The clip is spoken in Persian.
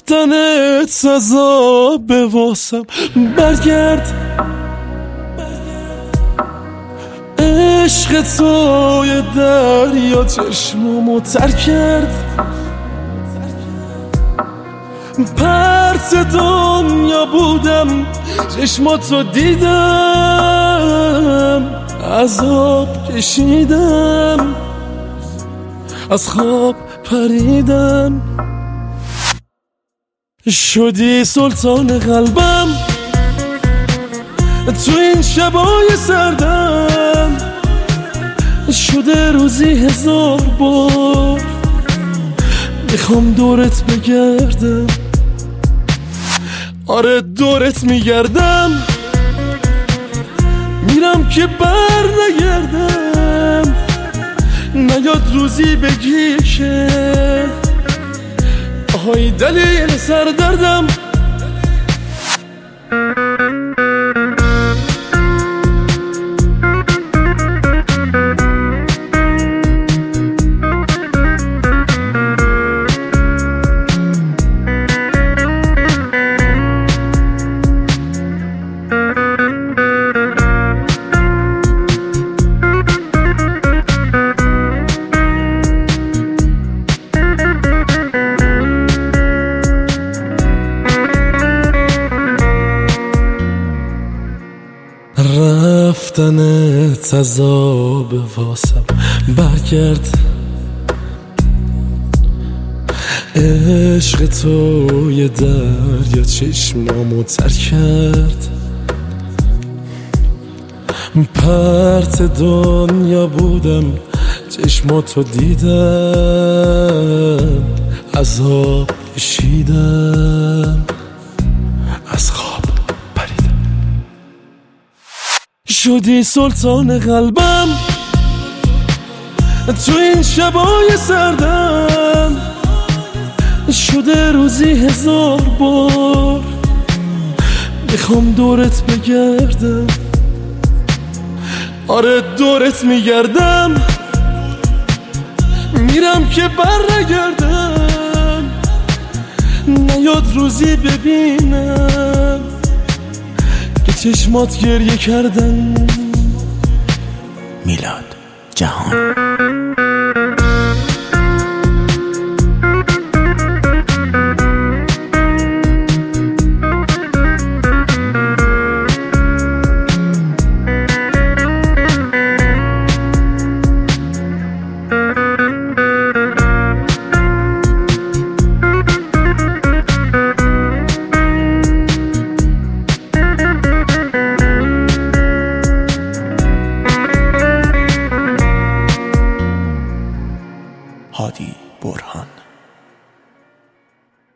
رفتنت عذاب واسم. برگرد عشق توی دریا چشمامو تر کرد. پرت دنیا بودم چشماتو دیدم، عذاب کشیدم، از خواب پریدم. شدی سلطان قلبم تو این شبای سردم، شده روزی 1000 بار میخوام دورت بگردم. آره دورت میگردم، میرم که بر نگردم. نیاد روزی بگی که آهای دلیل سردردم. رفتنت عذاب واسم. برگرد عشق توی دریا چشمامو تر کرد. پرت دنیا بودم چشماتو دیدم، عذاب کشیدم، از خواب پریدم. شدی سلطان قلبم تو این شبای سردم، شده روزی 1000 بار میخوام دورت بگردم. آره دورت میگردم، میرم که بر نگردم. نیاد روزی ببینم که چشمات گریه کردن. میلاد جهان. هادی برهان.